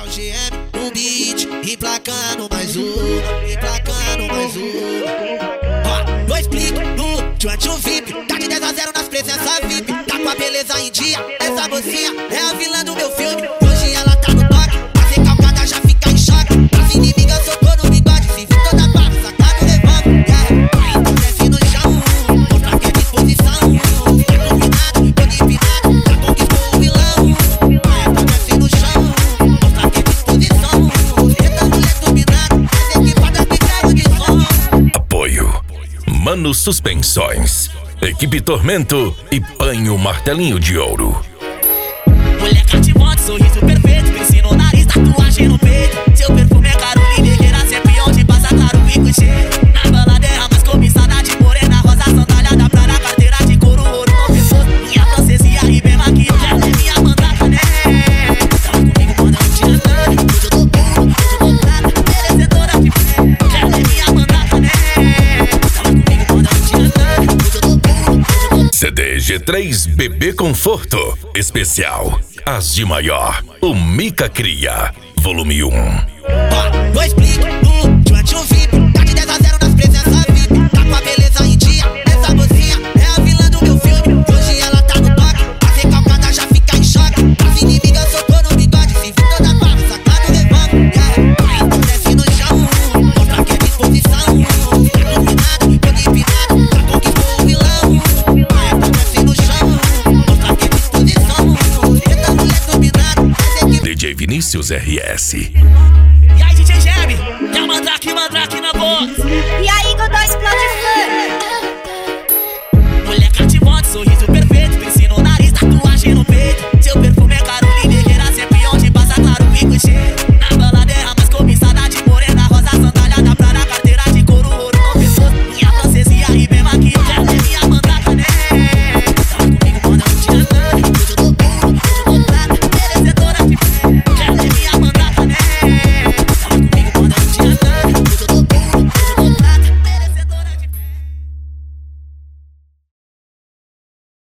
o GM no beat, emplacando mais uma, emplacando mais uma. Ó, dois cliques no joint o VIP, tá de 10 a 0 nas presenças VIP. Tá com a beleza em dia, essa mocinha é a vilã do meu filme. Hoje ela tá no toque, a recalcada já fica em choque. As inimigas socou no bigode, se viu toda barra, sacado levando. Aí desce no chão, mostra que é disposição. Tá combinado, tô empinado, já conquistou o vilão. Aí desce no chão, mostra que é disposição. Essa mulher dominada, as equipadas ficaram de som. Apoio Mano Suspensões, Equipe Tormento e Panho Martelinho de Ouro. Mulher cativante, sorriso perfeito, piercing no nariz, tatuagem no peito. Seu perfume é Carolina Herrera, sempre onde passa caro e clichê. Na balada é a mais cobiçada de morena, rosa sandália pra na carteira de couro, ouro no pescoço. Minha francesia e bem maquiagem, ela é minha mandaca, né? Tava comigo quando eu tinha nada, hoje eu tô puro, hoje eu tô prata, merecedora de fé. Ela é minha mandaca, né? Tava comigo quando eu tinha nada, hoje eu tô puro, hoje eu tô... CD G3 Bebê Conforto Especial As de Maior, o Mica Cria, Volume 1. Ó, dois cliques no joint o VIP, tá de 10 a 0 nas presenças VIP. Tá com a beleza em dia, essa mocinha é a vilã do meu filme. Hoje ela tá no toque, a recalcada já fica em choque. As inimigas socou no bigode, se viu toda barra, sacado levando. Aí desce no chão, mostra que é disposição. Tá combinado, tô empinado, já conquistou o vilão. Aí desce no chão, mostra que é disposição. Essa mulher dominada, as equipes... DJ Vinícius RS. E aí, DJ Geme, é o Mandrake na voz. E aí, Godó explode fã. Mulher cativante, sorriso